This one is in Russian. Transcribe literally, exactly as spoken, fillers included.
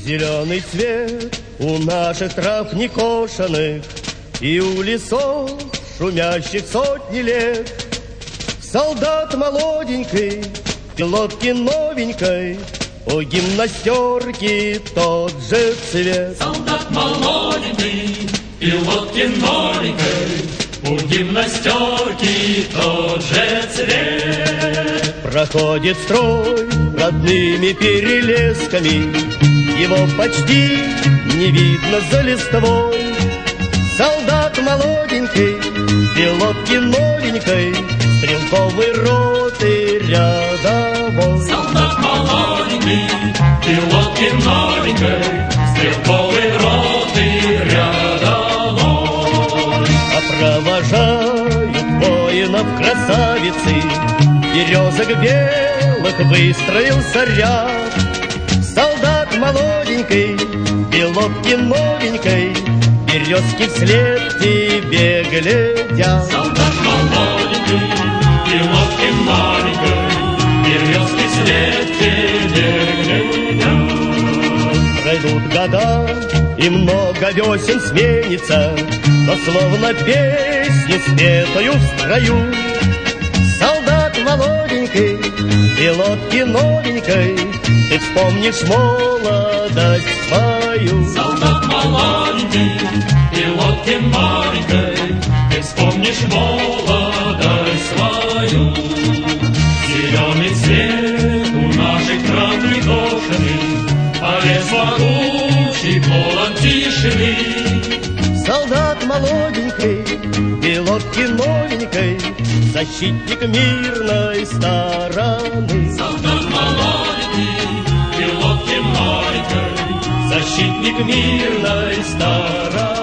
Зеленый цвет у наших трав некошенных и у лесов, шумящих сотни лет. Солдат молоденький, пилотки новенькой, у гимнастерки тот же цвет. Солдат молоденький, пилотки новенькой, у гимнастерки тот же цвет. Проходит строй родными перелесками, его почти не видно за листвой. Солдат молоденький, пилотки новенькой, стрелковой роты рядовой. Солдат молоденький, пилотки новенькой, стрелковой роты рядовой. А провожают воинов красавицы, березок белых выстроился ряд. Солдат молоденький, пилотки новенькой, березки вслед тебе глядят. Солдат молоденький, пилотки новенькой, березки вслед тебе глядят. Пройдут года, и много весен сменится, но словно песню спетую в строю. Солдат молоденький, пилотки новенькой, ты вспомнишь молодость свою. Солдат молоденький, пилотки новенькой, ты вспомнишь молодость свою. Зеленый цвет у наших трав некошенный, а лес могучий полон тишины. Солдат молоденький, пилотки новенькой, защитник мирной стороны. Солдат молоденький, пилотки новенькой, Защитник мирной стороны.